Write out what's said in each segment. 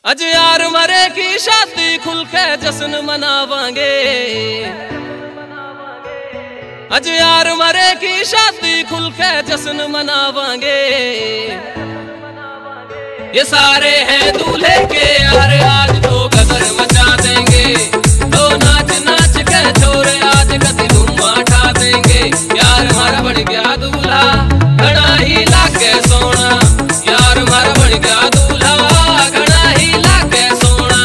अज यार मरे की शादी खुल के जश्न मनावांगे। अज यार मरे की शादी खुल के जश्न मनावांगे। ये सारे हैं दूल्हे के यार, आज तो गदर मचा देंगे। तो नाच नाच के छोरे आज कति धूम उठा देंगे। यार हमारा बन गया दूल्हा, घड़ा ही लाके सोना। यार हमारा बन गया दूल्हा, घड़ा ही लाके सोना।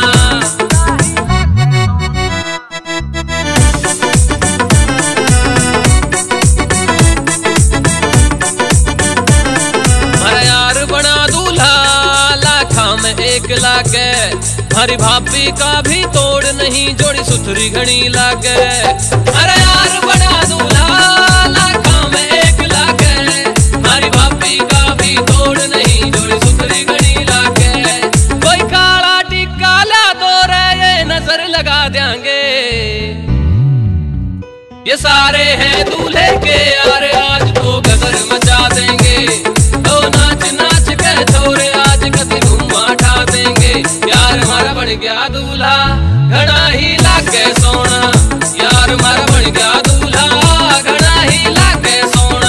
हमारा यार बना दूल्हा, लाखा में एक लागे। हमारी भाभी का भी तोड़ नहीं, जोड़ी सुथरी घड़ी लागे। अरे यार बना दूल्हा, लाखा में एक लागे। हमारी भाभी का भी तोड़ नहीं, जोड़ी सुथरी घड़ी लागे। कोई काला टिक्का ला दो रे, ये नजर लगा देंगे। ये सारे हैं दूल्हे के यार, आज तो गदर मचा देंगे। तो नाच नाच के छोरे आज कति धूम उठा देंगे। यार हमारा बन गया दूल्हा, घड़ा ही लाके सोना। यार हमारा बन गया दूल्हा, घड़ा ही लाके सोना।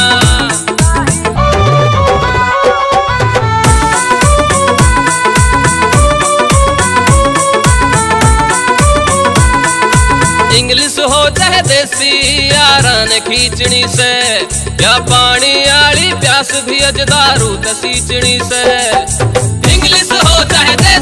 इंग्लिश हो चाहे देसी, यारान खींचनी से। या पानी आली प्यास भी अज दारू तसीचनी से। इंग्लिश हो चाहे